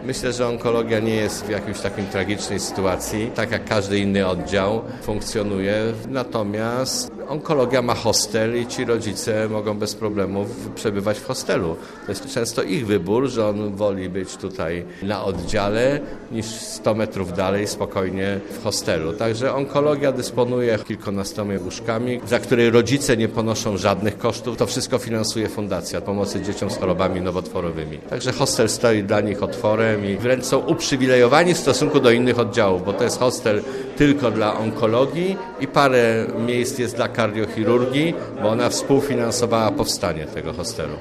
Myślę, że onkologia nie jest w jakiejś takiej tragicznej sytuacji, tak jak każdy inny oddział funkcjonuje, natomiast onkologia ma hostel i ci rodzice mogą bez problemów przebywać w hostelu. To jest często ich wybór, że on woli być tutaj na oddziale niż 100 metrów dalej spokojnie w hostelu. Także onkologia dysponuje kilkunastoma łóżkami, za które rodzice nie ponoszą żadnych kosztów. To wszystko finansuje Fundacja Pomocy Dzieciom z Chorobami Nowotworowymi. Także hostel stoi dla nich otworem i wręcz są uprzywilejowani w stosunku do innych oddziałów, bo to jest hostel tylko dla onkologii i parę miejsc jest dla kardiochirurgii, bo ona współfinansowała powstanie tego hostelu.